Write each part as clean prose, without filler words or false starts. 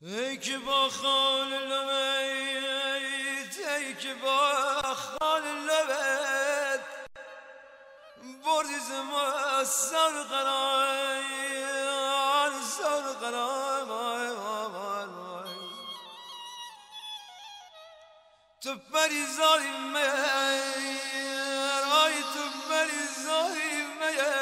ای که با خال لبت، ای که با خال لبت بردی زمان سر قرار سر قرار تو پری ظالم ای تو پری ظالم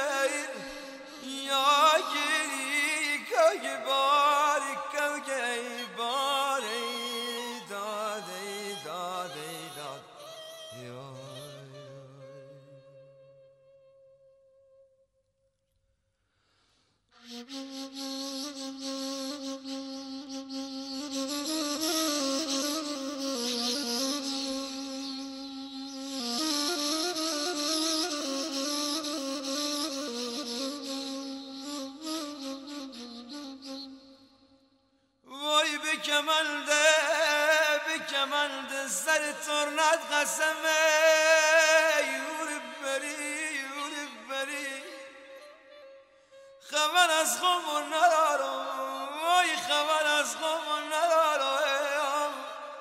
یا گیری که باری که باری دادی دادی داد وای به کمند سر ترنت قسمه یور بری خبر از خمون ندارم وای خبر از خمون ندارم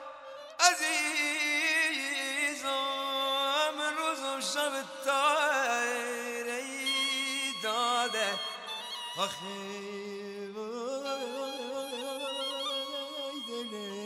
عزیزم روزم شب تایره داده آخی وای دلی